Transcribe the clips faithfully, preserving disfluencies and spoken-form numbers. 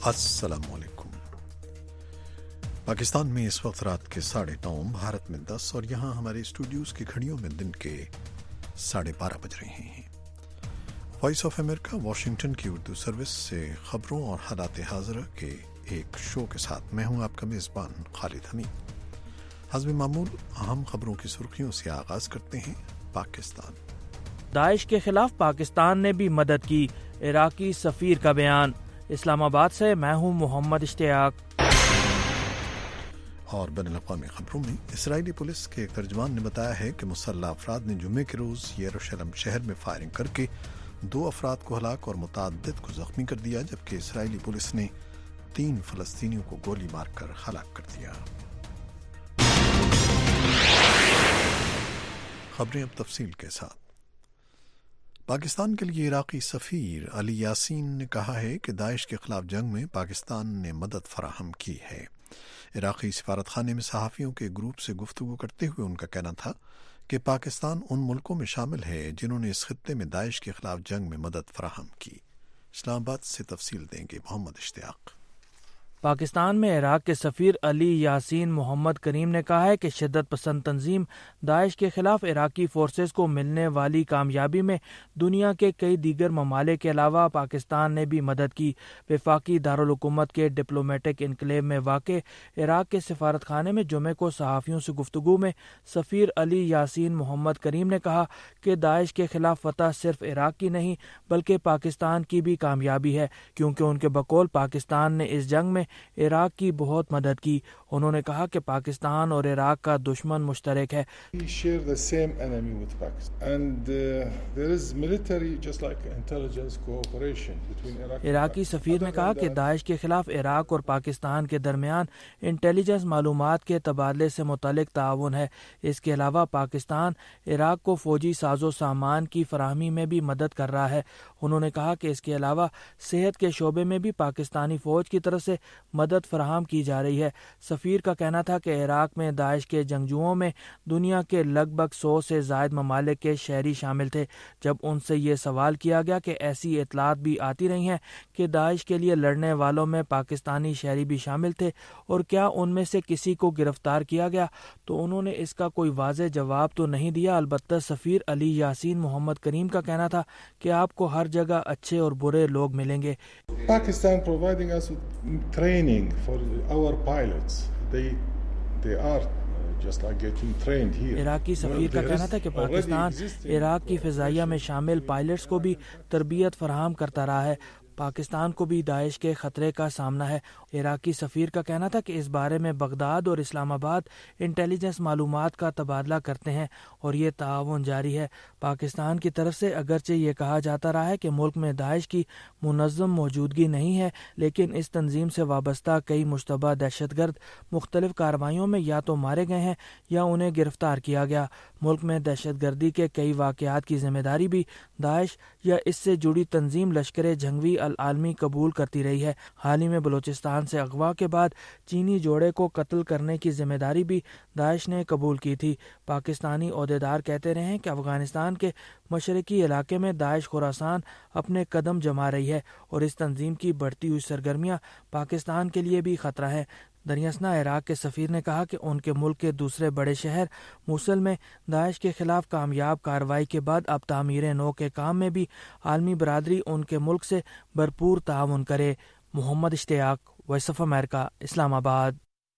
अस्सलाम वालेकुम। पाकिस्तान में इस वक्त रात के साढ़े नौ, भारत में दस और यहाँ हमारे स्टूडियोज़ की घड़ियों में दिन के साढ़े बारह बज रहे हैं। वॉइस ऑफ अमेरिका वाशिंगटन की उर्दू सर्विस से खबरों और हालात हाज़िरा के एक शो के साथ मैं हूँ आपका मेज़बान खालिद हमीद। हज़ब मामूल अहम खबरों की सुर्खियों से आगाज़ करते हैं। पाकिस्तान दाइश के खिलाफ पाकिस्तान ने भी मदद की, इराकी सफ़ीर का बयान। इस्लामाबाद से मैं हूँ मोहम्मद इश्तियाक। और बैनुल-अक़वामी खबरों में इसराइली पुलिस के एक तर्जमान ने बताया है कि मुसल्लह अफराद ने जुम्मे के रोज़ यरूशलेम शहर में फायरिंग करके दो अफराद को हलाक और मुतअद्दिद को जख्मी कर दिया, जबकि इसराइली पुलिस ने तीन फ़लस्तीनियों को गोली मारकर हलाक कर दिया। खबरें अब तफसील के साथ। पाकिस्तान के लिए इराकी सफ़ीर अली यासीन ने कहा है कि दाइश के खिलाफ जंग में पाकिस्तान ने मदद फराहम की है। इराकी सिफारत खाने में सहाफ़ियों के ग्रुप से गुफ्तगू करते हुए उनका कहना था कि पाकिस्तान उन मुल्कों में शामिल है जिन्होंने इस खित्ते में दाइश के खिलाफ जंग में मदद फराहम की। इस्लामाबाद से तफसील देंगे मोहम्मद इश्तियाक। पाकिस्तान में इराक के सफ़ीर अली यासीन मोहम्मद करीम ने कहा है कि शिद्दत पसंद तंजीम दाइश के खिलाफ इराकी फोर्सेस को मिलने वाली कामयाबी में दुनिया के कई दीगर ममालिक के अलावा पाकिस्तान ने भी मदद की। वफाकी दारुल हुकूमत के डिप्लोमेटिक इनक्लेव में वाक़ इराक के सिफारत खाने में जुमे को सहाफ़ियों से गुफ्तगू में सफ़ीर अली यासीन मोहम्मद करीम ने कहा कि दाइश के खिलाफ फतह सिर्फ इराक की नहीं बल्कि पाकिस्तान की भी कामयाबी है, क्योंकि उनके बकौल पाकिस्तान ने इस जंग में इराक की बहुत मदद की। उन्होंने कहा कि पाकिस्तान और इराक का दुश्मन मुश्तरक है। इराकी सफ़ीर ने कहा कि दाइश के खिलाफ इराक और पाकिस्तान के दरमियान इंटेलिजेंस मालूमात के तबादले से मुतल्लिक ताउन है। इसके अलावा पाकिस्तान इराक को फौजी साजो सामान की फराहमी में भी मदद कर रहा है। उन्होंने कहा कि इसके अलावा सेहत के शोबे में भी पाकिस्तानी फौज की तरफ से मदद फराहम की जा रही है। सफ़ीर का कहना था कि इराक में दाइश के जंगजुओं में दुनिया के लगभग सौ से ज़ायद ममालिक के शहरी शामिल थे। जब उनसे ये सवाल किया गया कि ऐसी इतलात भी आती रही हैं कि दाइश के लिए लड़ने वालों में पाकिस्तानी शहरी भी शामिल थे और क्या उनमें से किसी को गिरफ्तार किया गया, तो उन्होंने इसका कोई वाज़ेह जवाब तो नहीं दिया। अलबत्ता सफ़ीर अली यासीन मोहम्मद करीम का कहना था कि आपको हर जगह अच्छे और बुरे लोग मिलेंगे। Pakistan providing us training for our pilots. They they are just like getting trained here. इराकी सफ़ीर का कहना था कि पाकिस्तान इराक की फ़िज़ाइया में शामिल पायलट्स को भी तरबियत फराहम करता रहा है। पाकिस्तान को भी दाइश के खतरे का सामना है। इराकी सफ़ीर का कहना था कि इस बारे में बगदाद और इस्लामाबाद इंटेलिजेंस मालूमात का तबादला करते हैं और ये ताआवुन जारी है। पाकिस्तान की तरफ से अगरचे ये कहा जाता रहा है कि मुल्क में दाइश की मुनज़्ज़म मौजूदगी नहीं है, लेकिन इस तंजीम से वाबस्ता कई मुश्तबा दहशतगर्द मुख्तलिफ कार्रवाइयों में या तो मारे गए हैं या उन्हें गिरफ्तार किया गया। मुल्क में दहशतगर्दी के कई वाक़यात की जिम्मेदारी भी दाइश या इससे जुड़ी तंजीम लश्कर जंगवी अल आलमी कबूल करती रही है। हाल ही में बलूचिस्तान से अगवा के बाद चीनी जोड़े को कत्ल करने की जिम्मेदारी भी दाइश ने कबूल की थी। पाकिस्तानी ओहदेदार कहते रहे हैं कि अफगानिस्तान के मशरकी इलाके में दाइश खुरासान अपने कदम जमा रही है और इस तंजीम की बढ़ती हुई सरगर्मियां पाकिस्तान के लिए भी खतरा है। दरियासना इराक के सफ़ीर ने कहा कि उनके मुल्क के दूसरे बड़े शहर मूसल में दाइश के खिलाफ कामयाब कार्रवाई के बाद अब तामीर नौ के काम में भी आलमी बरादरी उनके मुल्क से भरपूर ताउन करे। Mohammad Ishtiaq, voice of America, Islamabad.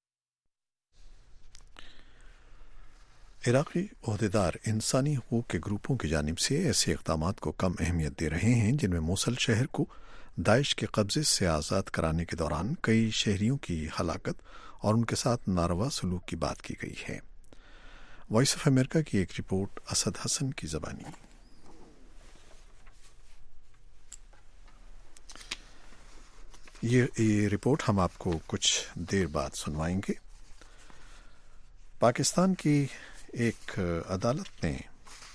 इराकी ओहदेदार इंसानी हकूक़ के ग्रुपों की जानिब से ऐसे इक़दामात को कम अहमियत दे रहे हैं जिनमें मूसल शहर को दाइश के कब्जे से आज़ाद कराने के दौरान कई शहरियों की हलाकत और उनके साथ नारवा सलूक की बात की गई है। वॉइस ऑफ अमेरिका की एक रिपोर्ट असद हसन की ज़बानी। ये, ये रिपोर्ट हम आपको कुछ देर बाद सुनवाएंगे। पाकिस्तान की एक अदालत ने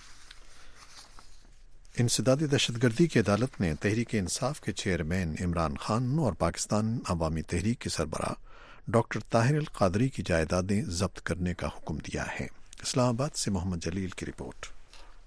इंसदादी दहशतगर्दी की अदालत ने तहरीक इंसाफ के चेयरमैन इमरान खान और पाकिस्तान अवामी तहरीक के सरबराह डॉक्टर ताहिर अल कादरी की जायदादें जब्त करने का हुक्म दिया है। इस्लामाबाद से मोहम्मद जलील की रिपोर्ट।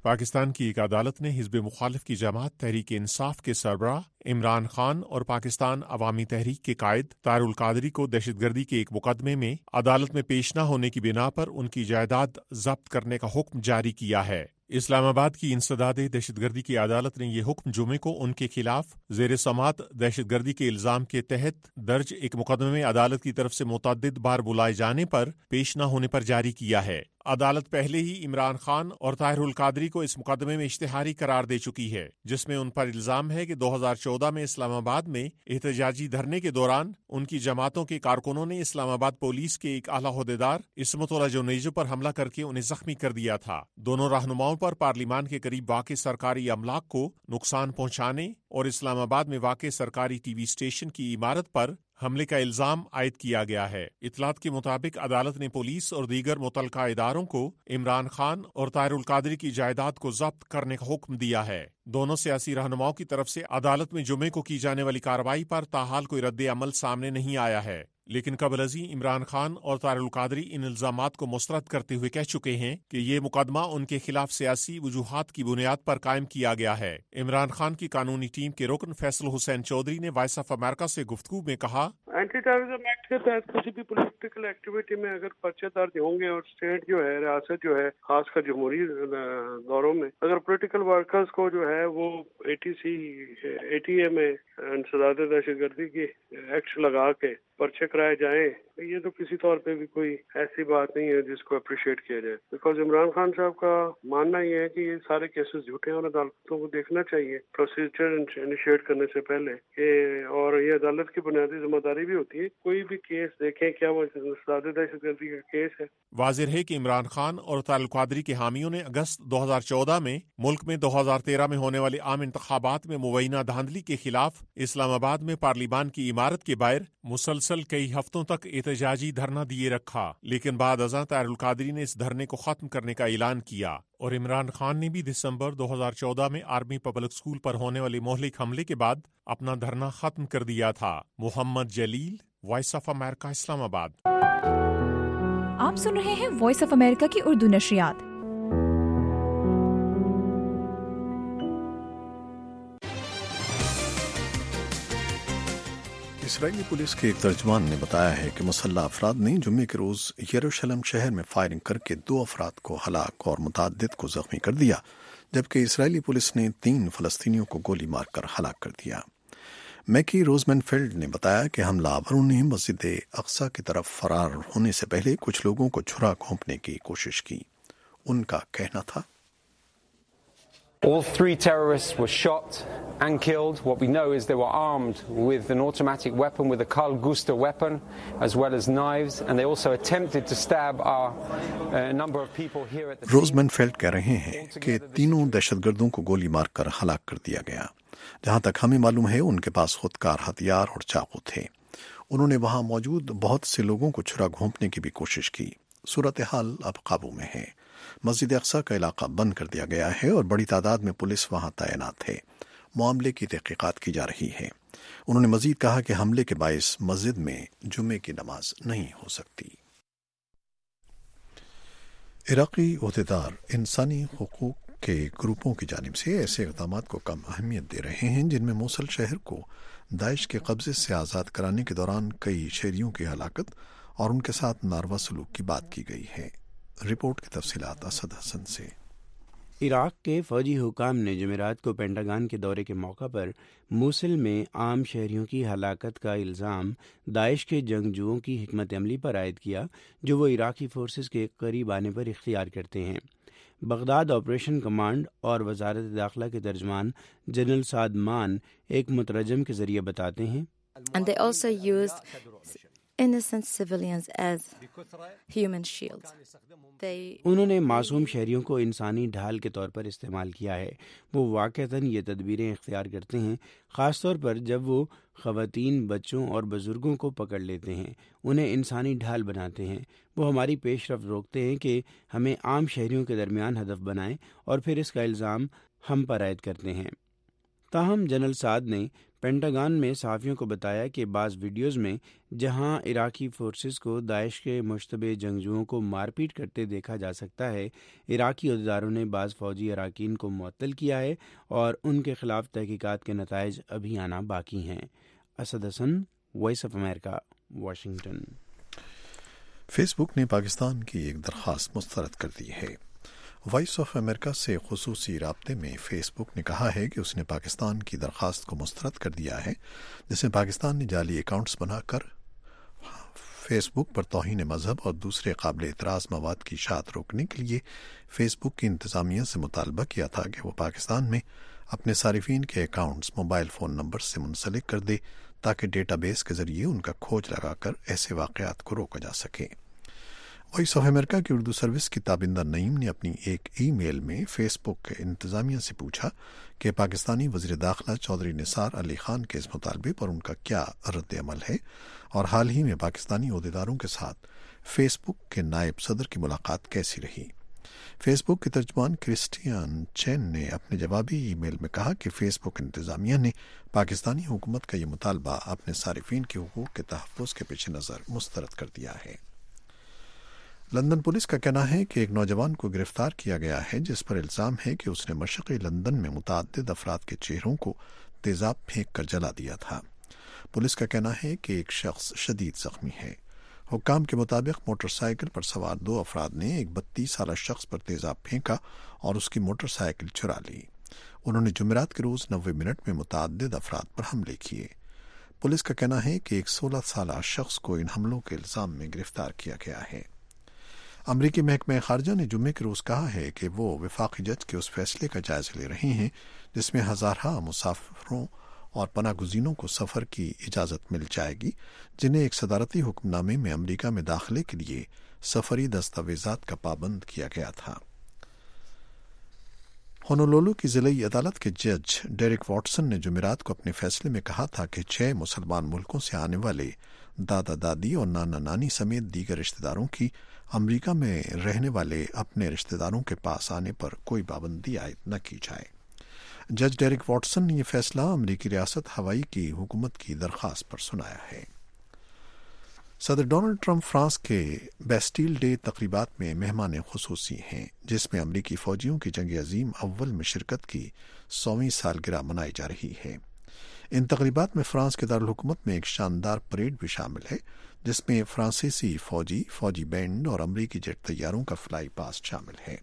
پاکستان کی ایک عدالت نے حزب مخالف کی جماعت تحریک انصاف کے سربراہ عمران خان اور پاکستان عوامی تحریک کے قائد طاہر القادری کو دہشت گردی کے ایک مقدمے میں عدالت میں پیش نہ ہونے کی بنا پر ان کی جائیداد ضبط کرنے کا حکم جاری کیا ہے۔ اسلام آباد کی انسداد دہشت گردی کی عدالت نے یہ حکم جمعے کو ان کے خلاف زیر سماعت دہشت گردی کے الزام کے تحت درج ایک مقدمے میں عدالت کی طرف سے متعدد بار بلائے جانے پر پیش نہ ہونے پر جاری کیا ہے۔ عدالت پہلے ہی عمران خان اور طاہر القادری کو اس مقدمے میں اشتہاری قرار دے چکی ہے، جس میں ان پر الزام ہے کہ دو ہزار چودہ میں اسلام آباد میں احتجاجی دھرنے کے دوران ان کی جماعتوں کے کارکنوں نے اسلام آباد پولیس کے ایک اعلیٰ عہدیدار عصمت اللہ جنیجو پر حملہ کر کے انہیں زخمی کر دیا تھا۔ دونوں رہنماؤں پر پارلیمان کے قریب واقع سرکاری املاک کو نقصان پہنچانے اور اسلام آباد میں واقع سرکاری ٹی وی اسٹیشن کی عمارت پر حملے کا الزام عائد کیا گیا ہے۔ اطلاعات کے مطابق عدالت نے پولیس اور دیگر متعلقہ اداروں کو عمران خان اور طاہر القادری کی جائیداد کو ضبط کرنے کا حکم دیا ہے۔ دونوں سیاسی رہنماؤں کی طرف سے عدالت میں جمعے کو کی جانے والی کارروائی پر تاحال کوئی رد عمل سامنے نہیں آیا ہے، لیکن قبل ازیں عمران خان اور طاہر القادری ان الزامات کو مسترد کرتے ہوئے کہہ چکے ہیں کہ یہ مقدمہ ان کے خلاف سیاسی وجوہات کی بنیاد پر قائم کیا گیا ہے۔ عمران خان کی قانونی ٹیم کے رکن فیصل حسین چودھری نے وائس آف امریکہ سے گفتگو میں کہا، اینٹی ٹیررزم ایکٹ کے تحت کسی بھی پولیٹیکل ایکٹیویٹی میں اگر پرچے درج ہوں گے اور اسٹیٹ جو ہے، ریاست جو ہے، خاص کر جمہوری دوروں میں اگر پولیٹیکل ورکرز کو جو ہے وہ A T C A T A میں انسداد دہشت گردی کی ایکٹ لگا کے پرچے کرائے جائیں، یہ تو کسی طور پہ بھی کوئی ایسی بات نہیں ہے جس کو اپریشیٹ کیا جائے، بیکاز عمران خان صاحب کا ماننا یہ ہے کہ یہ سارے کیسز جھوٹے ہیں اور عدالتوں کو دیکھنا چاہیے پروسیجر انیشیٹ کرنے سے پہلے کہ، اور یہ عدالت کی بنیادی ذمہ داری بھی ہوتی ہے کوئی بھی کیس دیکھیں کیا وہ انسداد دہشت گردی کا کیس ہے۔ واضح ہے کہ عمران خان اور طاہر القادری کے حامیوں نے اگست دو ہزار چودہ میں ملک میں دو ہزار تیرہ میں ہونے والے عام انتخابات میں مبینہ دھاندلی کے خلاف اسلام آباد میں پارلیمان کی عمارت کے باہر مسلسل کئی ہفتوں تک احتجاجی دھرنا دیے رکھا، لیکن بعد ازاں طاہر القادری نے اس دھرنے کو ختم کرنے کا اعلان کیا، اور عمران خان نے بھی دسمبر دو ہزار چودہ میں آرمی پبلک اسکول پر ہونے والے مہلک حملے کے بعد اپنا دھرنا ختم کر دیا تھا۔ محمد جلیل، وائس آف امریکہ، اسلام آباد۔ آپ سن رہے ہیں وائس آف امریکہ کی اردو نشریات۔ اسرائیلی پولیس کے ایک ترجمان نے بتایا ہے کہ مسلح افراد نے جمعے کے روز یروشلم شہر میں فائرنگ کر کے دو افراد کو ہلاک اور متعدد کو زخمی کر دیا، جبکہ اسرائیلی پولیس نے تین فلسطینیوں کو گولی مار کر ہلاک کر دیا۔ میکی روزمین فیلڈ نے بتایا کہ حملہ آوروں نے مسجد اقصی کی طرف فرار ہونے سے پہلے کچھ لوگوں کو چھرا گھونپنے کی کوشش کی۔ ان کا کہنا تھا، All three terrorists were shot and killed. What we know is they were armed with an automatic weapon, with a Carl Gustav weapon, as well as knives, and they also attempted to stab our uh, number of people here at the scene. Rosemin Field کہہ رہے ہیں کہ تینوں دہشت گردوں کو گولی مار کر ہلاک کر دیا گیا۔ جہاں تک ہمیں معلوم ہے ان کے پاس خودکار ہتھیار اور چاقو تھے۔ انہوں نے وہاں موجود بہت سے لوگوں کو چھرا گھونپنے کی بھی کوشش کی۔ صورتحال اب قابو میں ہے۔ مسجد اقصی کا علاقہ بند کر دیا گیا ہے اور بڑی تعداد میں پولیس وہاں تعینات ہے۔ معاملے کی تحقیقات کی جا رہی ہے۔ انہوں نے مزید کہا کہ حملے کے باعث مسجد میں جمعے کی نماز نہیں ہو سکتی۔ عراقی عہدیدار انسانی حقوق کے گروپوں کی جانب سے ایسے اقدامات کو کم اہمیت دے رہے ہیں جن میں موصل شہر کو داعش کے قبضے سے آزاد کرانے کے دوران کئی شہریوں کی ہلاکت اور ان کے ساتھ ناروا سلوک کی بات کی گئی ہے۔ رپورٹ کی تفصیلات اسد حسن سے۔ عراق کے فوجی حکام نے جمعرات کو پینٹاگان کے دورے کے موقع پر موصل میں عام شہریوں کی ہلاکت کا الزام داعش کے جنگجوؤں کی حکمت عملی پر عائد کیا جو وہ عراقی فورسز کے قریب آنے پر اختیار کرتے ہیں۔ بغداد آپریشن کمانڈ اور وزارت داخلہ کے ترجمان جنرل سعد مان ایک مترجم کے ذریعے بتاتے ہیں، And they also used innocent civilians as human shields. انہوں نے معصوم شہریوں کو انسانی ڈھال کے طور پر استعمال کیا ہے۔ وہ واقعتاً یہ تدبیریں اختیار کرتے ہیں خاص طور پر جب وہ خواتین، بچوں اور بزرگوں کو پکڑ لیتے ہیں، انہیں انسانی ڈھال بناتے ہیں۔ وہ ہماری پیش رفت روکتے ہیں کہ ہمیں عام شہریوں کے درمیان ہدف بنائیں اور پھر اس کا الزام ہم پر عائد کرتے ہیں۔ تاہم جنرل سعد نے پینٹاگان میں صحافیوں کو بتایا کہ بعض ویڈیوز میں جہاں عراقی فورسز کو داعش کے مشتبہ جنگجوؤں کو مار پیٹ کرتے دیکھا جا سکتا ہے، عراقی عہدیداروں نے بعض فوجی اراکین کو معطل کیا ہے اور ان کے خلاف تحقیقات کے نتائج ابھی آنا باقی ہیں۔ Asad Hasan, voice of America, Washington. Facebook نے پاکستان کی ایک درخواست مسترد کر دی ہے۔ وائس آف امریکہ سے خصوصی رابطے میں فیس بک نے کہا ہے کہ اس نے پاکستان کی درخواست کو مسترد کر دیا ہے، جس میں پاکستان نے جعلی اکاؤنٹس بنا کر فیس بک پر توہین مذہب اور دوسرے قابل اعتراض مواد کی اشاعت روکنے کے لیے فیس بک کی انتظامیہ سے مطالبہ کیا تھا کہ وہ پاکستان میں اپنے صارفین کے اکاؤنٹس موبائل فون نمبر سے منسلک کر دے تاکہ ڈیٹا بیس کے ذریعے ان کا کھوج لگا کر ایسے واقعات کو روکا جا سکے۔ وائس آف امریکہ کی اردو سروس کی تابندہ نعیم نے اپنی ایک ای میل میں فیس بک کے انتظامیہ سے پوچھا کہ پاکستانی وزیر داخلہ چودھری نثار علی خان کے اس مطالبے پر ان کا کیا رد عمل ہے، اور حال ہی میں پاکستانی عہدیداروں کے ساتھ فیس بک کے نائب صدر کی ملاقات کیسی رہی۔ فیس بک کے ترجمان کرسٹین چین نے اپنے جوابی ای میل میں کہا کہ فیس بک انتظامیہ نے پاکستانی حکومت کا یہ مطالبہ اپنے صارفین کے حقوق کے تحفظ کے پیش نظر مسترد کر دیا ہے۔ لندن پولیس کا کہنا ہے کہ ایک نوجوان کو گرفتار کیا گیا ہے جس پر الزام ہے کہ اس نے مشرقی لندن میں متعدد افراد کے چہروں کو تیزاب پھینک کر جلا دیا تھا۔ پولیس کا کہنا ہے کہ ایک شخص شدید زخمی ہے۔ حکام کے مطابق موٹر سائیکل پر سوار دو افراد نے ایک بتیس سالہ شخص پر تیزاب پھینکا اور اس کی موٹر سائیکل چرا لی۔ انہوں نے جمعرات کے روز نوے منٹ میں متعدد افراد پر حملے کیے۔ پولیس کا کہنا ہے کہ ایک سولہ سالہ شخص کو ان حملوں کے الزام میں گرفتار کیا گیا ہے۔ امریکی محکمہ خارجہ نے جمعے کے روز کہا ہے کہ وہ وفاقی جج کے اس فیصلے کا جائزہ لے رہے ہیں جس میں ہزارہ مسافروں اور پناہ گزینوں کو سفر کی اجازت مل جائے گی جنہیں ایک صدارتی حکم نامے میں امریکہ میں داخلے کے لیے سفری دستاویزات کا پابند کیا گیا تھا۔ ہونولولو کی ضلعی عدالت کے جج ڈیرک واٹسن نے جمعرات کو اپنے فیصلے میں کہا تھا کہ چھ مسلمان ملکوں سے آنے والے دادا دادی اور نانا نانی سمیت دیگر رشتہ داروں کی امریکہ میں رہنے والے اپنے رشتہ داروں کے پاس آنے پر کوئی پابندی عائد نہ کی جائے۔ جج ڈیرک واٹسن نے یہ فیصلہ امریکی ریاست ہوائی کی حکومت کی درخواست پر سنایا ہے۔ صدر ڈونلڈ ٹرمپ فرانس کے بیسٹیل ڈے تقریبات میں مہمان خصوصی ہیں جس میں امریکی فوجیوں کی جنگ عظیم اول میں شرکت کی سوویں سالگرہ منائی جا رہی ہے۔ ان تقریبات میں فرانس کے دارالحکومت میں ایک شاندار پریڈ بھی شامل ہے جس میں فرانسیسی فوجی فوجی بینڈ اور امریکی جیٹ طیاروں کا فلائی پاسٹ شامل ہے۔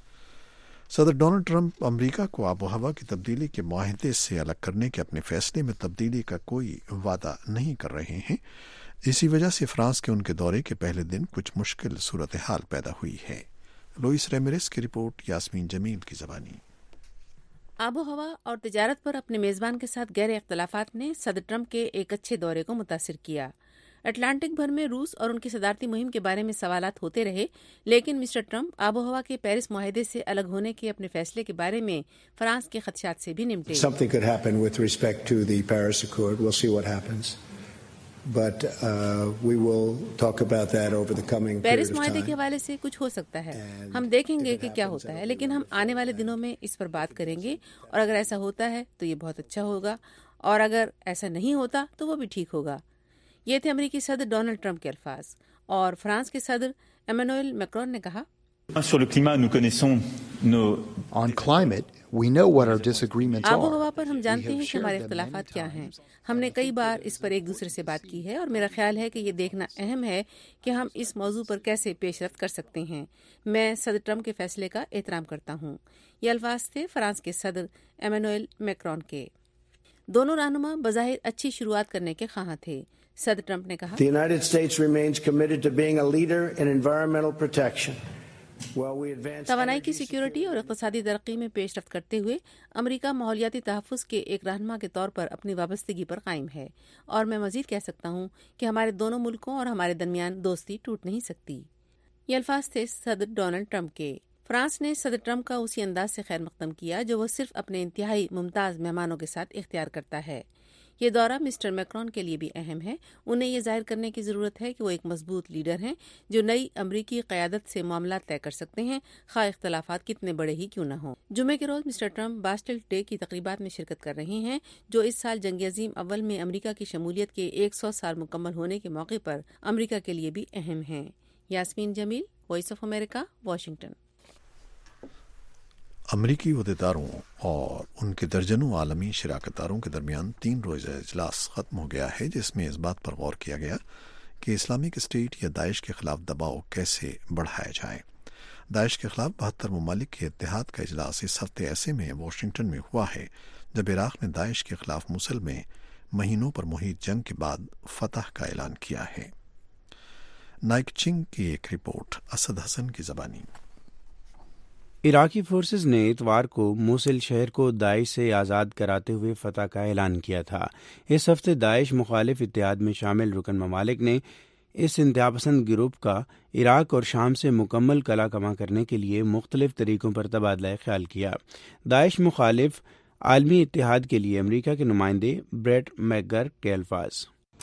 صدر ڈونلڈ ٹرمپ امریکہ کو آب و ہوا کی تبدیلی کے معاہدے سے الگ کرنے کے اپنے فیصلے میں تبدیلی کا کوئی وعدہ نہیں کر رہے ہیں۔ اسی وجہ سے فرانس کے ان کے دورے کے پہلے دن کچھ مشکل صورتحال پیدا ہوئی ہے۔ لوئس ریمیرس کی رپورٹ، یاسمین جمیل کی زبانی۔ آب و ہوا اور تجارت پر اپنے میزبان کے ساتھ گہرے اختلافات نے صدر ٹرمپ کے ایک اچھے دورے کو متاثر کیا۔ اٹلانٹک بھر میں روس اور ان کی صدارتی مہم کے بارے میں سوالات ہوتے رہے، لیکن مسٹر ٹرمپ آب و ہوا کے پیرس معاہدے سے الگ ہونے کے اپنے فیصلے کے بارے میں فرانس کے خدشات سے بھی نمٹے۔ Something could happen with respect to the Paris Accord. We'll see what happens. But uh, we will talk about that over the coming period of time. Paris معاہدے کے حوالے سے کچھ ہو سکتا ہے، ہم دیکھیں گے کہ کیا ہوتا ہے، لیکن ہم آنے والے دنوں میں اس پر بات کریں گے، اور اگر ایسا ہوتا ہے تو یہ بہت اچھا ہوگا، اور اگر ایسا نہیں ہوتا تو وہ بھی ٹھیک ہوگا۔ یہ تھے امریکی صدر ڈونلڈ ٹرمپ کے الفاظ، اور فرانس کے صدر ایمانوئل میکرون نے کہا، Sur le climat, nous connaissons nos... On climate, we know what our disagreements are. آب و ہوا پر ہم جانتے ہیں کہ ہمارے اختلافات کیا ہیں۔ ہم نے کئی بار اس پر ایک دوسرے سے بات کی ہے، اور میرا خیال ہے کہ یہ دیکھنا اہم ہے کہ ہم اس موضوع پر کیسے پیش رفت کر سکتے ہیں۔ میں صدر ٹرمپ کے فیصلے کا احترام کرتا ہوں۔ یہ الفاظ تھے فرانس کے صدر ایمانوئل میکرون کے۔ دونوں رہنما بظاہر اچھی شروعات کرنے کے خواہاں تھے۔ صدر ٹرمپ نے کہا، The United States remains committed to being a leader in environmental protection. توانائی کی سیکیورٹی اور اقتصادی ترقی میں پیش رفت کرتے ہوئے امریکہ ماحولیاتی تحفظ کے ایک رہنما کے طور پر اپنی وابستگی پر قائم ہے، اور میں مزید کہہ سکتا ہوں کہ ہمارے دونوں ملکوں اور ہمارے درمیان دوستی ٹوٹ نہیں سکتی۔ یہ الفاظ تھے صدر ڈونلڈ ٹرمپ کے۔ فرانس نے صدر ٹرمپ کا اسی انداز سے خیر مقدم کیا جو وہ صرف اپنے انتہائی ممتاز مہمانوں کے ساتھ اختیار کرتا ہے۔ یہ دورہ مسٹر میکرون کے لیے بھی اہم ہے. انہیں یہ ظاہر کرنے کی ضرورت ہے کہ وہ ایک مضبوط لیڈر ہیں جو نئی امریکی قیادت سے معاملات طے کر سکتے ہیں، خواہ اختلافات کتنے بڑے ہی کیوں نہ ہوں. جمعے کے روز مسٹر ٹرمپ باسٹل ڈے کی تقریبات میں شرکت کر رہے ہیں، جو اس سال جنگ عظیم اول میں امریکہ کی شمولیت کے ایک سو سال مکمل ہونے کے موقع پر امریکہ کے لیے بھی اہم ہیں. Yasmeen Jamil, voice of America, Washington. امریکی عہدیداروں اور ان کے درجنوں عالمی شراکت داروں کے درمیان تین روزہ اجلاس ختم ہو گیا ہے، جس میں اس بات پر غور کیا گیا کہ اسلامک اسٹیٹ یا داعش کے خلاف دباؤ کیسے بڑھایا جائے. داعش کے خلاف بہتر ممالک کے اتحاد کا اجلاس اس ہفتے ایسے میں واشنگٹن میں ہوا ہے جب عراق نے داعش کے خلاف موصل میں مہینوں پر محیط جنگ کے بعد فتح کا اعلان کیا ہے. نائک چنگ کی ایک رپورٹ، اسد حسن کی زبانی. عراقی فورسز نے اتوار کو موصل شہر کو داعش سے آزاد کراتے ہوئے فتح کا اعلان کیا تھا. اس ہفتے داعش مخالف اتحاد میں شامل رکن ممالک نے اس انتہا پسند گروپ کا عراق اور شام سے مکمل کلا کما کرنے کے لیے مختلف طریقوں پر تبادلہ خیال کیا. داعش مخالف عالمی اتحاد کے لیے امریکہ کے نمائندے بریٹ میکگر کے الفاظ: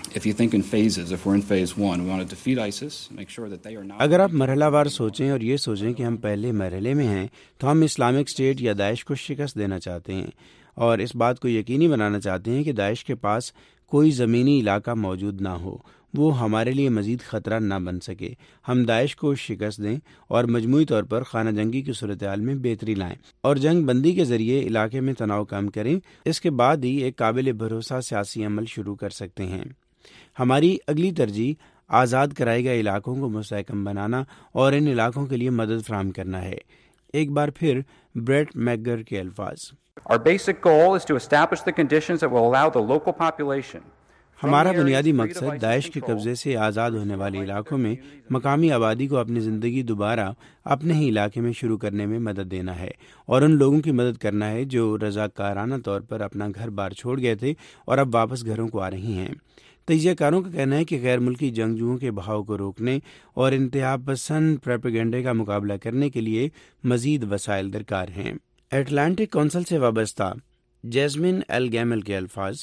اگر آپ مرحلہ وار سوچیں اور یہ سوچیں کہ ہم پہلے مرحلے میں ہیں تو ہم اسلامک اسٹیٹ یا داعش کو شکست دینا چاہتے ہیں اور اس بات کو یقینی بنانا چاہتے ہیں کہ داعش کے پاس کوئی زمینی علاقہ موجود نہ ہو، وہ ہمارے لیے مزید خطرہ نہ بن سکے. ہم داعش کو شکست دیں اور مجموعی طور پر خانہ جنگی کی صورتحال میں بہتری لائیں اور جنگ بندی کے ذریعے علاقے میں تناؤ کم کریں. اس کے بعد ہی ایک قابل بھروسہ سیاسی عمل شروع کر سکتے ہیں. ہماری اگلی ترجیح آزاد کرائے گئے علاقوں کو مستحکم بنانا اور ان علاقوں کے لیے مدد فراہم کرنا ہے. ایک بار پھر بریٹ میکگر کے الفاظ: Our basic goal is to establish the conditions that will allow the local population. ہمارا بنیادی مقصد داعش کے قبضے سے آزاد ہونے والے علاقوں میں مقامی آبادی کو اپنی زندگی دوبارہ اپنے ہی علاقے میں شروع کرنے میں مدد دینا ہے اور ان لوگوں کی مدد کرنا ہے جو رضاکارانہ طور پر اپنا گھر بار چھوڑ گئے تھے اور اب واپس گھروں کو آ رہی ہیں. تجزیہ کاروں کا کہنا ہے کہ غیر ملکی جنگجوؤں کے بہاؤ کو روکنے اور انتہا پسند پروپیگنڈے کا مقابلہ کرنے کے لیے مزید وسائل درکار ہیں. اٹلانٹک کونسل سے وابستہ جیسمین ایل گیمل کے الفاظ: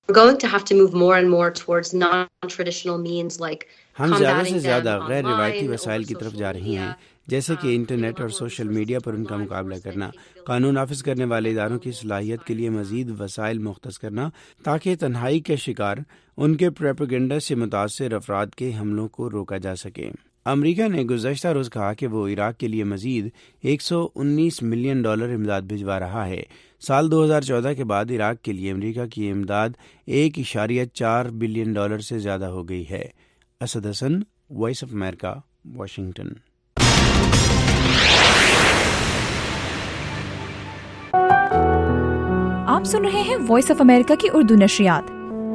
ہم زیادہ سے زیادہ غیر روایتی وسائل کی طرف جا رہی ہیں، جیسے کہ انٹرنیٹ اور سوشل میڈیا پر ان کا مقابلہ کرنا، قانون نافذ کرنے والے اداروں کی صلاحیت کے لیے مزید وسائل مختص کرنا تاکہ تنہائی کے شکار ان کے پروپیگنڈا سے متاثر افراد کے حملوں کو روکا جا سکے. امریکہ نے گزشتہ روز کہا کہ وہ عراق کے لیے مزید ایک سو انیس ملین ڈالر امداد بھجوا رہا ہے. سال دو ہزار چودہ کے بعد عراق کے لیے امریکہ کی امداد ایک اشاریہ چار بلین ڈالر سے زیادہ ہو گئی ہے. Asad Hasan, voice of America, Washington. آپ سن رہے ہیں وائس آف امریکہ کی اردو نشریات.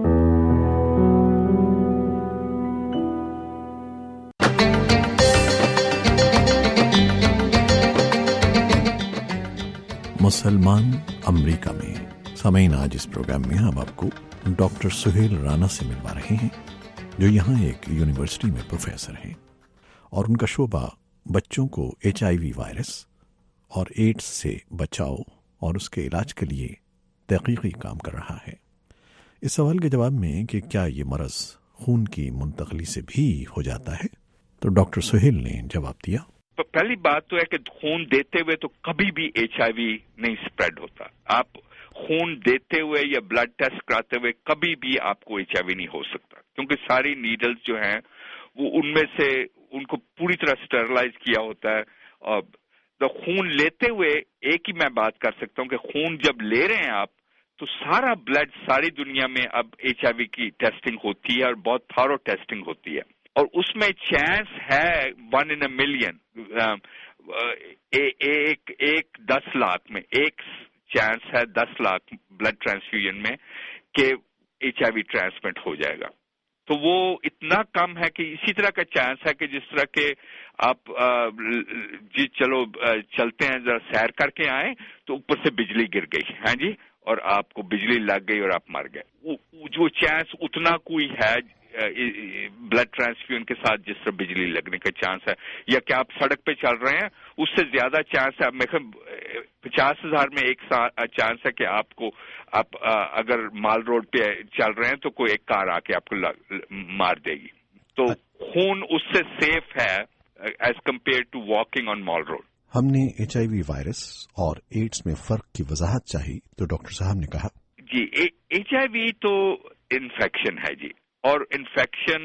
مسلمان امریکہ میں. سامعین، آج اس پروگرام میں ہم آپ کو ڈاکٹر سہیل رانا سے ملوا رہے ہیں جو یہاں ایک یونیورسٹی میں پروفیسر ہیں اور ان کا شعبہ بچوں کو ایچ آئی وی وائرس اور ایڈز سے بچاؤ اور اس کے علاج کے لیے تحقیقی کام کر رہا ہے. اس سوال کے جواب میں کہ کیا یہ مرض خون کی منتقلی سے بھی ہو جاتا ہے، تو ڈاکٹر سہیل نے جواب دیا: تو پہلی بات تو ہے کہ خون دیتے ہوئے تو کبھی بھی ایچ آئی وی نہیں اسپریڈ ہوتا. آپ خون دیتے ہوئے یا بلڈ ٹیسٹ کراتے ہوئے کبھی بھی آپ کو ایچ آئی وی نہیں ہو سکتا، کیونکہ ساری نیڈلز جو ہیں وہ ان میں سے ان کو پوری طرح اسٹرلائز کیا ہوتا ہے. اور تو خون لیتے ہوئے ایک ہی میں بات کر سکتا ہوں کہ خون جب لے رہے ہیں آپ تو سارا بلڈ ساری دنیا میں اب ایچ آئی وی کی ٹیسٹنگ ہوتی ہے اور بہت تھارو ٹیسٹنگ ہوتی ہے اور اس میں چانس ہے ون ان اے ملین، ایک ایک دس لاکھ میں ایک چانس ہے دس لاکھ بلڈ ٹرانسفیوژن میں کہ ایچ آئی وی ٹرانسمٹ ہو جائے گا. تو وہ اتنا کم ہے کہ اسی طرح کا چانس ہے کہ جس طرح کے آپ جی چلو چلتے ہیں ذرا سیر کر کے آئیں تو اوپر سے بجلی گر گئی، ہاں جی، اور آپ کو بجلی لگ گئی اور آپ مر گئے. جو چانس اتنا کوئی ہے بلڈ ٹرانسفیوژن کے ساتھ جس طرح بجلی لگنے کا چانس ہے، یا کہ آپ سڑک پہ چل رہے ہیں اس سے زیادہ چانس ہے. پچاس ہزار میں ایک چانس ہے کہ آپ کو آپ اگر مال روڈ پہ چل رہے ہیں تو کوئی ایک کار آ کے آپ کو مار دے گی. تو خون اس سے سیف ہے as compare to walking on mall road. ہم نے ایچ آئی وی وائرس اور ایڈز میں فرق کی وضاحت چاہی تو ڈاکٹر صاحب نے کہا جی ایچ آئی وی تو انفیکشن ہے جی, اور انفیکشن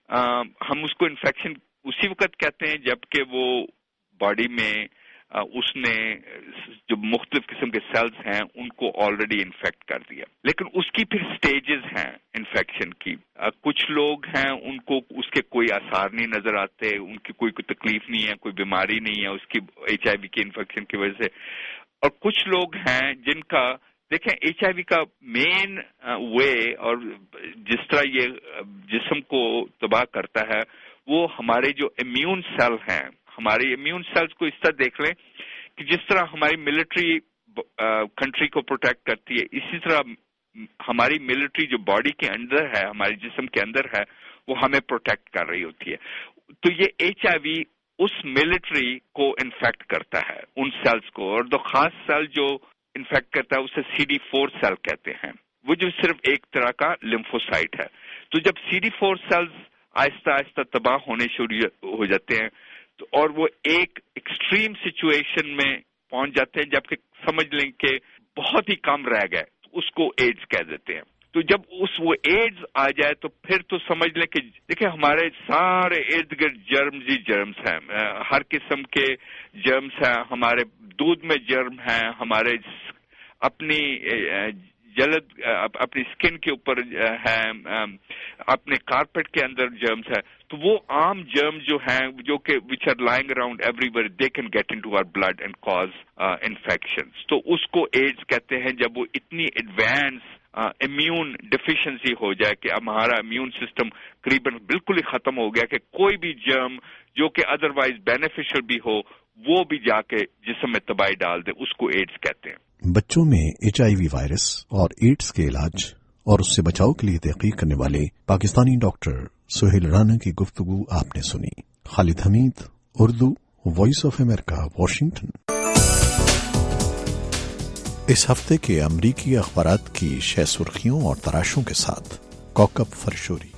ہم اس کو انفیکشن اسی وقت کہتے ہیں جبکہ وہ باڈی میں اس نے جو مختلف قسم کے سیلز ہیں ان کو آلریڈی انفیکٹ کر دیا. لیکن اس کی پھر سٹیجز ہیں انفیکشن کی. کچھ لوگ ہیں ان کو اس کے کوئی آثار نہیں نظر آتے, ان کی کوئی کوئی تکلیف نہیں ہے, کوئی بیماری نہیں ہے اس کی ایچ آئی وی کی انفیکشن کی وجہ سے. اور کچھ لوگ ہیں جن کا دیکھیں ایچ آئی وی کا مین وے اور جس طرح یہ جسم کو تباہ کرتا ہے وہ ہمارے جو امیون سیل ہیں, ہمارے امیون سیلز کو اس طرح دیکھ لیں کہ جس طرح ہماری ملٹری کنٹری کو پروٹیکٹ کرتی ہے اسی طرح ہماری ملٹری جو باڈی کے اندر ہے, ہمارے جسم کے اندر ہے, وہ ہمیں پروٹیکٹ کر رہی ہوتی ہے. تو یہ ایچ آئی وی اس ملٹری کو انفیکٹ کرتا ہے, ان سیلز کو, اور دو خاص سیل جو انفیکٹ کرتا ہے اسے سی ڈی فور سیل کہتے ہیں, وہ جو صرف ایک طرح کا لیمفوسائٹ ہے. تو جب سی ڈی فور سیلز آہستہ آہستہ تباہ ہونے شروع ہو جاتے ہیں تو اور وہ ایک ایکسٹریم سچویشن میں پہنچ جاتے ہیں جبکہ سمجھ لیں کہ بہت ہی کم رہ گئے تو اس کو ایڈز کہہ دیتے ہیں. تو جب اس وہ ایڈز آ جائے تو پھر تو سمجھ لیں کہ دیکھیں ہمارے سارے ارد گرد جرمز ہی جرمز ہیں, ہر قسم کے جرمز ہیں, ہمارے دودھ میں جرم ہیں, ہمارے اپنی جلد اپنی اسکن کے اوپر ہے, اپنے کارپیٹ کے اندر جرمز ہے. تو وہ عام جرم جو ہیں جو کہ which are lying around everywhere they can get into our blood and cause infections. تو اس کو ایڈز کہتے ہیں جب وہ اتنی ایڈوانس امیون ڈیفیشنسی ہو جائے کہ اب ہمارا امیون سسٹم قریباً بالکل ہی ختم ہو گیا کہ کوئی بھی جرم جو کہ ادروائز بینیفیشل بھی ہو وہ بھی جا کے جسم میں تباہی ڈال دے, اس کو ایڈز کہتے ہیں. بچوں میں ایچ آئی وی وائرس اور ایڈز کے علاج اور اس سے بچاؤ کے لیے تحقیق کرنے والے پاکستانی ڈاکٹر سہیل رانا کی گفتگو آپ نے سنی. Khalid Hameed, Urdu, voice of America, Washington. اس ہفتے کے امریکی اخبارات کی شہ سرخیوں اور تراشوں کے ساتھ کوکب فرشوری.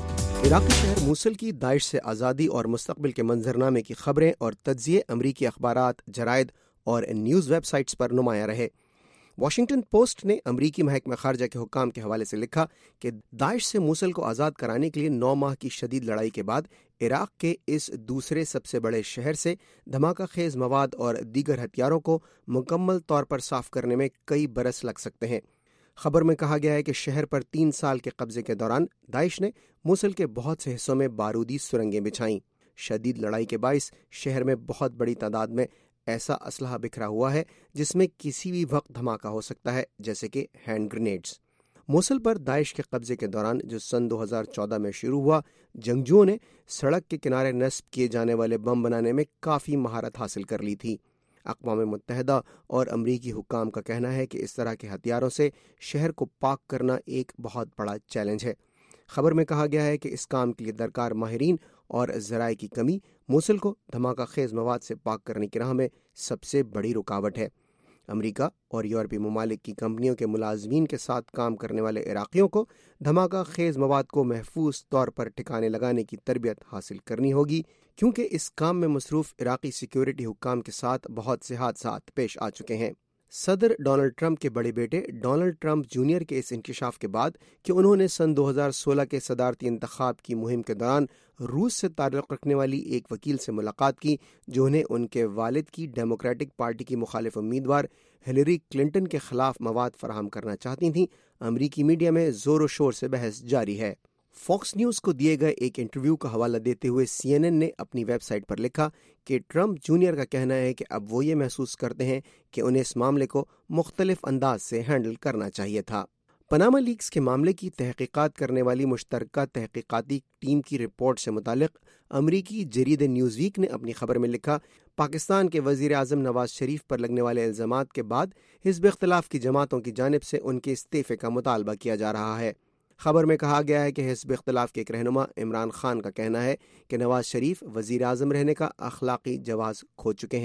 عراقی شہر موصل کی داعش سے آزادی اور مستقبل کے منظرنامے کی خبریں اور تجزیے امریکی اخبارات, جرائد اور نیوز ویب سائٹس پر نمایاں رہے. واشنگٹن پوسٹ نے امریکی محکمہ خارجہ کے حکام کے حوالے سے لکھا کہ داعش سے موصل کو آزاد کرانے کے لیے نو ماہ کی شدید لڑائی کے بعد عراق کے اس دوسرے سب سے بڑے شہر سے دھماکہ خیز مواد اور دیگر ہتھیاروں کو مکمل طور پر صاف کرنے میں کئی برس لگ سکتے ہیں. خبر میں کہا گیا ہے کہ شہر پر تین سال کے قبضے کے دوران داعش نے موصل کے بہت سے حصوں میں بارودی سرنگیں بچھائیں. شدید لڑائی کے باعث شہر میں بہت بڑی تعداد میں ایسا اسلحہ بکھرا ہوا ہے جس میں کسی بھی وقت دھماکہ ہو سکتا ہے, جیسے کہ ہینڈ گرینیڈز. موصل پر داعش کے قبضے کے دوران جو سن دو ہزار چودہ میں شروع ہوا, جنگجوؤں نے سڑک کے کنارے نصب کیے جانے والے بم بنانے میں کافی مہارت حاصل کر لی تھی. اقوام متحدہ اور امریکی حکام کا کہنا ہے کہ اس طرح کے ہتھیاروں سے شہر کو پاک کرنا ایک بہت بڑا چیلنج ہے. خبر میں کہا گیا ہے کہ اس کام کے لیے درکار ماہرین اور ذرائع کی کمی موصل کو دھماکہ خیز مواد سے پاک کرنے کی راہ میں سب سے بڑی رکاوٹ ہے. امریکہ اور یورپی ممالک کی کمپنیوں کے ملازمین کے ساتھ کام کرنے والے عراقیوں کو دھماکہ خیز مواد کو محفوظ طور پر ٹھکانے لگانے کی تربیت حاصل کرنی ہوگی, کیونکہ اس کام میں مصروف عراقی سیکیورٹی حکام کے ساتھ بہت سے حادثات پیش آ چکے ہیں. صدر ڈونلڈ ٹرمپ کے بڑے بیٹے ڈونلڈ ٹرمپ جونیئر کے اس انکشاف کے بعد کہ انہوں نے سن دو ہزار سولہ کے صدارتی انتخاب کی مہم کے دوران روس سے تعلق رکھنے والی ایک وکیل سے ملاقات کی جو انہیں ان کے والد کی ڈیموکریٹک پارٹی کی مخالف امیدوار ہلیری کلنٹن کے خلاف مواد فراہم کرنا چاہتی تھیں, امریکی میڈیا میں زور و شور سے بحث جاری ہے. فاکس نیوز کو دیے گئے ایک انٹرویو کا حوالہ دیتے ہوئے سی این این نے اپنی ویب سائٹ پر لکھا کہ ٹرمپ جونیئر کا کہنا ہے کہ اب وہ یہ محسوس کرتے ہیں کہ انہیں اس معاملے کو مختلف انداز سے ہینڈل کرنا چاہیے تھا. پاناما لیکس کے معاملے کی تحقیقات کرنے والی مشترکہ تحقیقاتی ٹیم کی رپورٹ سے متعلق امریکی جریدے نیوز ویک نے اپنی خبر میں لکھا, پاکستان کے وزیر اعظم نواز شریف پر لگنے والے الزامات کے بعد حزب اختلاف کی جماعتوں کی جانب سے ان کے استعفے کا مطالبہ کیا جا رہا ہے. خبر میں کہا گیا ہے کہ حزب اختلاف کے ایک رہنما عمران خان کا کہنا ہے کہ نواز شریف وزیر اعظم رہنے کا اخلاقی جواز کھو چکے ہیں.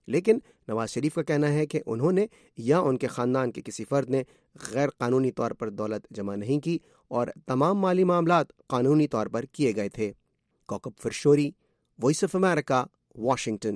لیکن نواز شریف کا کہنا ہے کہ انہوں نے یا ان کے خاندان کے کسی فرد نے غیر قانونی طور پر دولت جمع نہیں کی اور تمام مالی معاملات قانونی طور پر کیے گئے تھے۔ Kaukab Farshori, voice of America, Washington.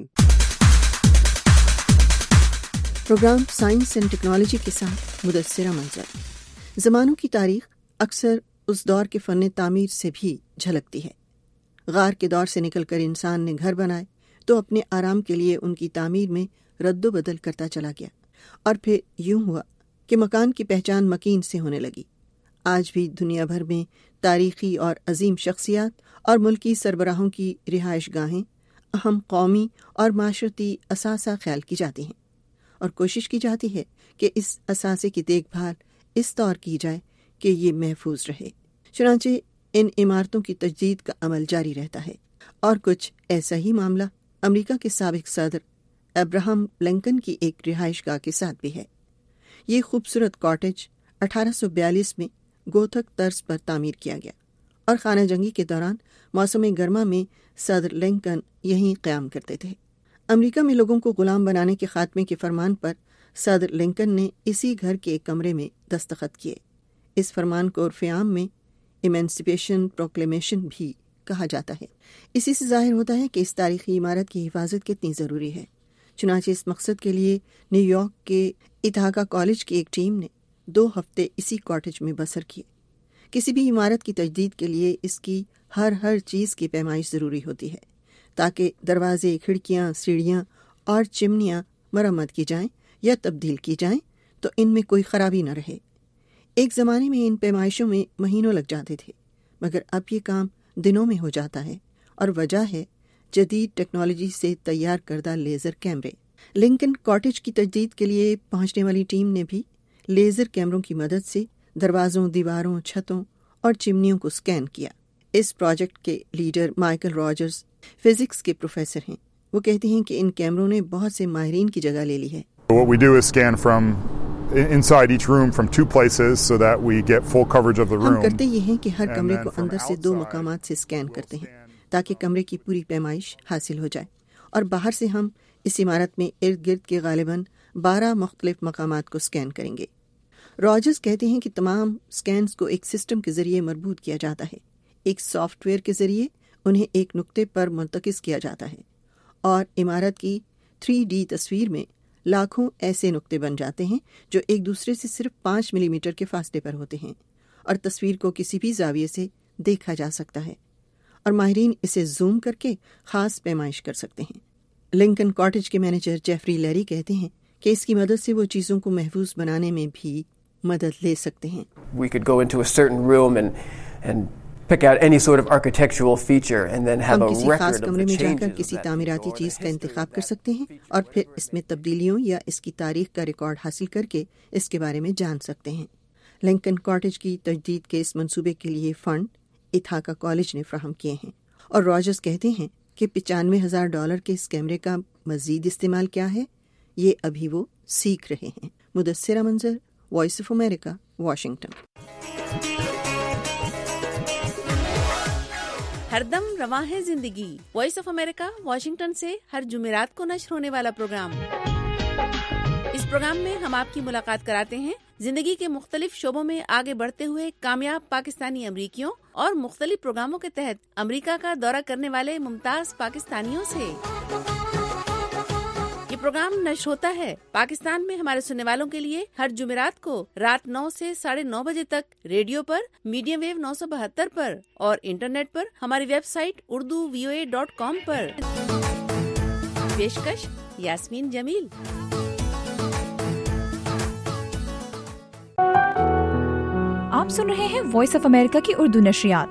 Programme science and technology کے ساتھ مدثرہ منظر۔ زمانوں کی تاریخ اکثر اس دور کے فن تعمیر سے بھی جھلکتی ہے۔ غار کے دور سے نکل کر انسان نے گھر بنائے تو اپنے آرام کے لیے ان کی تعمیر میں رد و بدل کرتا چلا گیا، اور پھر یوں ہوا کہ مکان کی پہچان مکین سے ہونے لگی۔ آج بھی دنیا بھر میں تاریخی اور عظیم شخصیات اور ملکی سربراہوں کی رہائش گاہیں اہم قومی اور معاشرتی اثاثہ خیال کی جاتی ہیں، اور کوشش کی جاتی ہے کہ اس اثاثے کی دیکھ بھال اس طور کی جائے کہ یہ محفوظ رہے۔ چنانچہ ان عمارتوں کی تجدید کا عمل جاری رہتا ہے، اور کچھ ایسا ہی معاملہ امریکہ کے سابق صدر ابراہم لنکن کی ایک رہائش گاہ کے ساتھ بھی ہے۔ یہ خوبصورت کاٹیج اٹھارہ سو بیالیس میں گوتھک طرز پر تعمیر کیا گیا، اور خانہ جنگی کے دوران موسم گرما میں صدر لنکن یہیں قیام کرتے تھے۔ امریکہ میں لوگوں کو غلام بنانے کے خاتمے کے فرمان پر صدر لنکن نے اسی گھر کے ایک کمرے میں دستخط کیے۔ اس فرمان کو عرف عام میں ایمنسپیشن پروکلیمیشن بھی کہا جاتا ہے۔ اسی سے ظاہر ہوتا ہے کہ اس تاریخی عمارت کی حفاظت کتنی ضروری ہے۔ چنانچہ اس مقصد کے لیے نیو یارک کے اتھاکا کالج کی ایک ٹیم نے دو ہفتے اسی کاٹیج میں بسر کیے۔ کسی بھی عمارت کی تجدید کے لیے اس کی ہر ہر چیز کی پیمائش ضروری ہوتی ہے، تاکہ دروازے، کھڑکیاں، سیڑھیاں اور چمنیاں مرمت کی جائیں یا تبدیل کی جائیں تو ان میں کوئی خرابی نہ رہے۔ ایک زمانے میں ان پیمائشوں میں مہینوں لگ جاتے تھے، مگر اب یہ کام دنوں میں ہو جاتا ہے، اور وجہ ہے جدید ٹیکنالوجی سے تیار کردہ لیزر کیمرے۔ لنکن کاٹیج کی تجدید کے لیے پہنچنے والی ٹیم نے بھی لیزر کیمروں کی مدد سے دروازوں، دیواروں، چھتوں اور چمنیوں کو سکین کیا۔ اس پروجیکٹ کے لیڈر مائیکل راجرز فزکس کے پروفیسر ہیں۔ وہ کہتے ہیں کہ ان کیمروں نے بہت سے ماہرین کی جگہ لے لی ہے۔ What we do is scan from inside each room from two places so that we get full coverage of the room. ہم کرتے یہ ہیں کہ ہر کمرے کو اندر سے دو مقامات سے سکین کرتے ہیں تاکہ کمرے کی پوری پیمائش حاصل ہو جائے، اور باہر سے ہم اس عمارت میں ارد گرد کے غالباً بارہ مختلف مقامات کو سکین کریں گے۔ راجرز کہتے ہیں کہ تمام سکینز کو ایک سسٹم کے ذریعے مربوط کیا جاتا ہے۔ ایک سافٹ ویئر کے ذریعے انہیں ایک نقطے پر منتقل کیا جاتا ہے، اور عمارت کی تھری ڈی تصویر میں لاکھوں ایسے نقطے بن جاتے ہیں جو ایک دوسرے سے صرف پانچ ملی میٹر کے فاصلے پر ہوتے ہیں، اور تصویر کو کسی بھی زاویے سے دیکھا جا سکتا ہے، اور ماہرین اسے زوم کر کے خاص پیمائش کر سکتے ہیں۔ لنکن کاٹیج کے مینیجر جیفری لیری کہتے ہیں کہ اس کی مدد سے وہ چیزوں کو محفوظ بنانے میں بھی مدد لے سکتے ہیں۔ We could go into a certain room and and pick out any sort of architectural feature and then have a ہم کسی record خاص of the کمرے میں جا کر changes کسی that تعمیراتی go چیز on. کا انتخاب کر سکتے ہیں، اور پھر اس میں تبدیلیوں یا اس کی تاریخ کا ریکارڈ حاصل کر کے اس کے بارے میں جان سکتے ہیں۔ لنکن کاٹیج کی تجدید کے اس منصوبے کے لیے فنڈ اتھاکا کالج نے فراہم کیے ہیں، اور راجرز کہتے ہیں کہ پچانوے ہزار ڈالر کے اس کیمرے کا مزید استعمال کیا ہے، یہ ابھی وہ سیکھ رہے ہیں۔ Mudassira Manzar, Voice of America, Washington. ہر دم رواں ہے زندگی، وائس آف امریکہ واشنگٹن سے ہر جمعرات کو نشر ہونے والا پروگرام۔ اس پروگرام میں ہم آپ کی ملاقات کراتے ہیں زندگی کے مختلف شعبوں میں آگے بڑھتے ہوئے کامیاب پاکستانی امریکیوں اور مختلف پروگراموں کے تحت امریکہ کا دورہ کرنے والے ممتاز پاکستانیوں سے۔ یہ پروگرام نشر ہوتا ہے پاکستان میں ہمارے سننے والوں کے لیے ہر جمعرات کو رات نو سے ساڑھے نو بجے تک ریڈیو پر، میڈیم ویو نو سو بہتر پر، اور انٹرنیٹ پر ہماری website Urdu V O A dot com پر۔ پیشکش یاسمین جمیل۔ آپ سن رہے ہیں وائس آف امریکہ کی اردو نشریات۔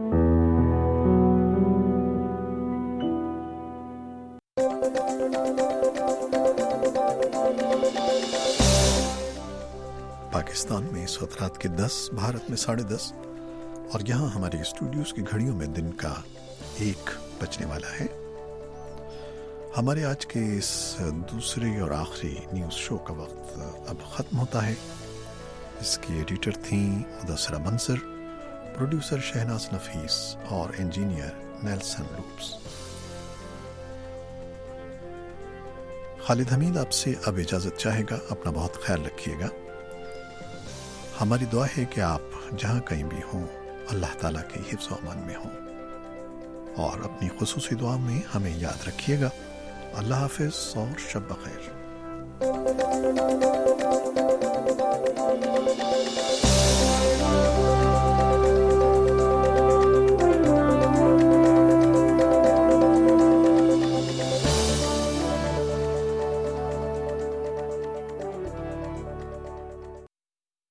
پاکستان میں اس وقت رات کے دس، بھارت میں ساڑھے دس، اور یہاں ہمارے اسٹوڈیوز کی گھڑیوں میں دن کا ایک بجنے والا ہے۔ ہمارے آج کے اس دوسرے اور آخری نیوز شو کا وقت اب ختم ہوتا ہے۔ اس کی ایڈیٹر تھیں مدثرہ منصر، پروڈیوسر شہناز نفیس اور engineer Nelson Lopes. Khalid Hamid آپ سے اب اجازت چاہے گا. اپنا بہت خیال رکھیے گا. ہماری دعا ہے کہ آپ جہاں کہیں بھی ہوں اللہ تعالیٰ کے حفظ و امان میں ہوں، اور اپنی خصوصی دعا میں ہمیں یاد رکھیے گا. اللہ حافظ اور شب بخیر.